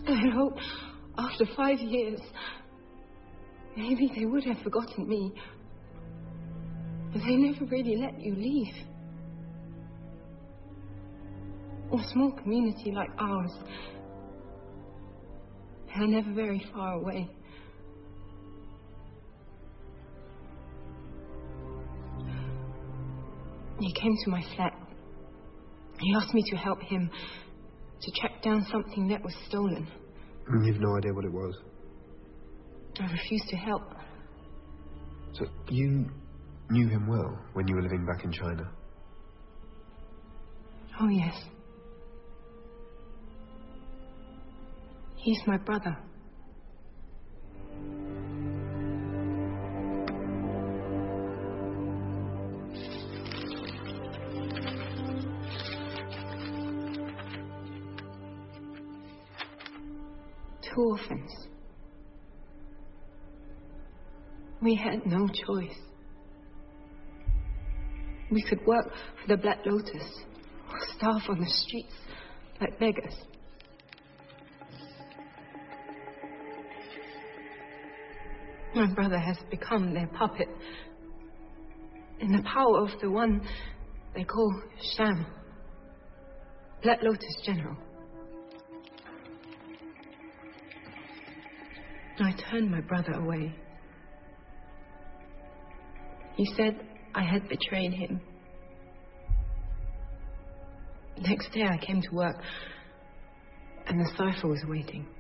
I hoped after 5 years, maybe they would have forgotten me. But they never really let you leave. In a small community like ours, they are never very far away. He came to my flat. He asked me to help him to track down something that was stolen. You've no idea what it was? I refused to help. So you knew him well when you were living back in China? Oh, yes. He's my brother. Two orphans. We had no choice. We could work for the Black Lotus or starve on the streets like beggars. My brother has become their puppet in the power of the one they call Sham, Black Lotus General. I turned my brother away. He said I had betrayed him. Next day I came to work, and the cipher was waiting.